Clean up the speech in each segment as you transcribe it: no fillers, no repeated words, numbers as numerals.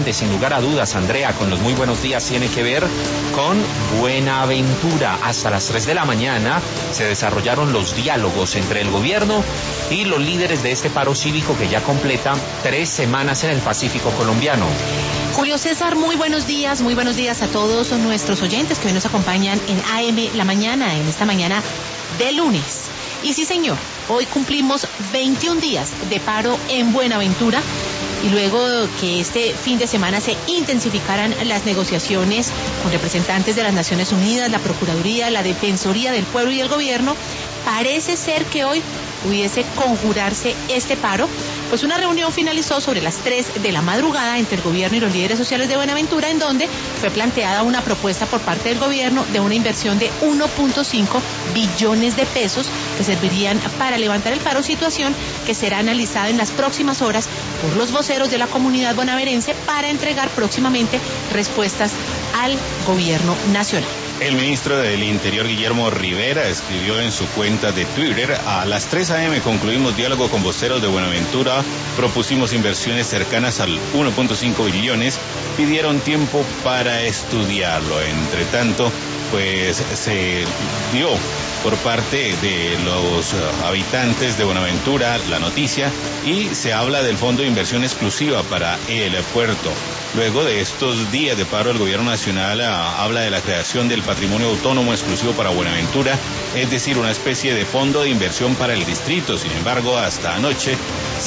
importante, sin lugar a dudas, Andrea, con los muy buenos días, tiene que ver con Buenaventura. Hasta las 3 de la mañana se desarrollaron los diálogos entre el gobierno y los líderes de este paro cívico que ya completa 3 semanas en el Pacífico colombiano. Julio César, muy buenos días a todos nuestros oyentes que hoy nos acompañan en AM La Mañana, en esta mañana de lunes. Y sí, señor, hoy cumplimos 21 días de paro en Buenaventura y luego que este fin de semana se intensificaran las negociaciones con representantes de las Naciones Unidas, la Procuraduría, la Defensoría del Pueblo y el Gobierno, parece ser que hoy pudiese conjurarse este paro, pues una reunión finalizó sobre las 3 de la madrugada entre el gobierno y los líderes sociales de Buenaventura, en donde fue planteada una propuesta por parte del gobierno de una inversión de 1.5 billones de pesos que servirían para levantar el paro, situación que será analizada en las próximas horas por los voceros de la comunidad bonaerense para entregar próximamente respuestas al gobierno nacional. El ministro del Interior, Guillermo Rivera, escribió en su cuenta de Twitter: a las 3 a.m. concluimos diálogo con voceros de Buenaventura, propusimos inversiones cercanas al 1.5 billones, pidieron tiempo para estudiarlo. Entre tanto, pues se dio por parte de los habitantes de Buenaventura la noticia y se habla del Fondo de Inversión Exclusiva para el puerto. Luego de estos días de paro, el gobierno nacional habla de la creación del patrimonio autónomo exclusivo para Buenaventura, es decir, una especie de fondo de inversión para el distrito. Sin embargo, hasta anoche,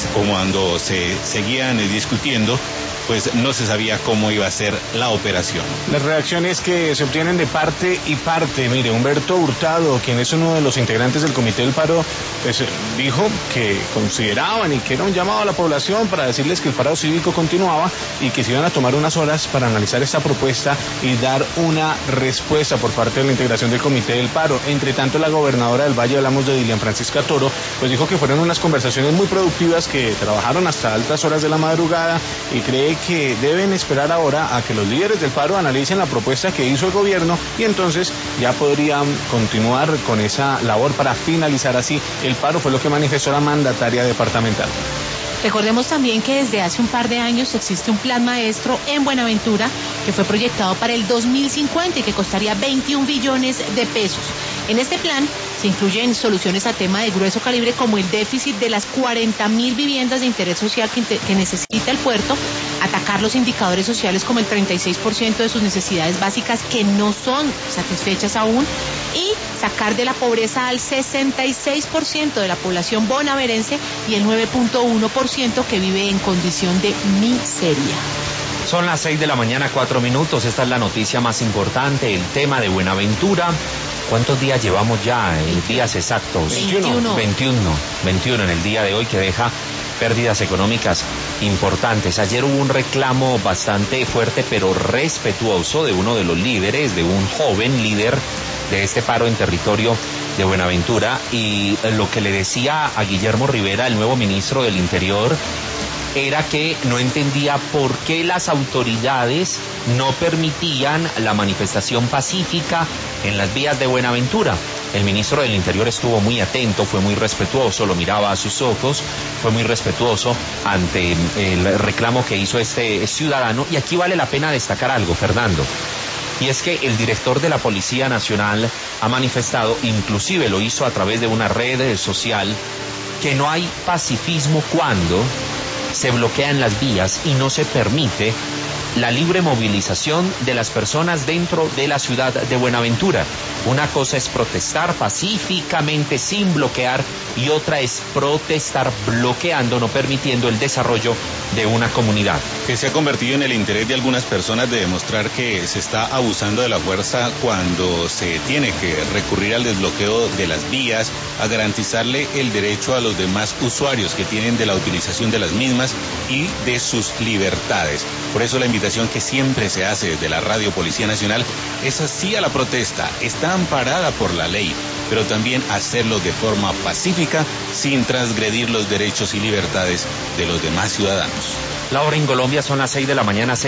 cuando se seguían discutiendo, pues no se sabía cómo iba a ser la operación. Las reacciones que se obtienen de parte y parte. Mire, Humberto Hurtado, quien es uno de los integrantes del Comité del Paro, pues dijo que consideraban y que era un llamado a la población para decirles que el paro cívico continuaba y que se iban a tomar unas horas para analizar esta propuesta y dar una respuesta por parte de la integración del Comité del Paro. Entre tanto, la gobernadora del Valle, hablamos de Dilian Francisca Toro, pues dijo que fueron unas conversaciones muy productivas, que trabajaron hasta altas horas de la madrugada y cree que deben esperar ahora a que los líderes del paro analicen la propuesta que hizo el gobierno y entonces ya podrían continuar con esa labor para finalizar así el paro, fue lo que manifestó la mandataria departamental. Recordemos también que desde hace un par de años existe un plan maestro en Buenaventura que fue proyectado para el 2050 y que costaría 21 billones de pesos. En este plan se incluyen soluciones a tema de grueso calibre como el déficit de las 40.000 viviendas de interés social que necesita el puerto, atacar los indicadores sociales como el 36% de sus necesidades básicas que no son satisfechas aún y sacar de la pobreza al 66% de la población bonaerense y el 9.1% que vive en condición de miseria. Son las 6 de la mañana, 4 minutos. Esta es la noticia más importante, el tema de Buenaventura. ¿Cuántos días llevamos ya? Días exactos. 21 en el día de hoy, que deja pérdidas económicas importantes. Ayer hubo un reclamo bastante fuerte pero respetuoso de uno de los líderes, de un joven líder de este paro en territorio de Buenaventura, y lo que le decía a Guillermo Rivera, el nuevo ministro del Interior, era que no entendía por qué las autoridades no permitían la manifestación pacífica en las vías de Buenaventura. El ministro del Interior estuvo muy atento, fue muy respetuoso, lo miraba a sus ojos, fue muy respetuoso ante el reclamo que hizo este ciudadano. Y aquí vale la pena destacar algo, Fernando, y es que el director de la Policía Nacional ha manifestado, inclusive lo hizo a través de una red social, que no hay pacifismo cuando se bloquean las vías y no se permite la libre movilización de las personas dentro de la ciudad de Buenaventura. Una cosa es protestar pacíficamente sin bloquear y otra es protestar bloqueando, no permitiendo el desarrollo de una comunidad. Que se ha convertido en el interés de algunas personas de demostrar que se está abusando de la fuerza cuando se tiene que recurrir al desbloqueo de las vías, a garantizarle el derecho a los demás usuarios que tienen de la utilización de las mismas y de sus libertades. Por eso la invitación que siempre se hace desde la Radio Policía Nacional es así a la protesta, está amparada por la ley, pero también hacerlo de forma pacífica sin transgredir los derechos y libertades de los demás ciudadanos. La hora en Colombia son las 6 de la mañana,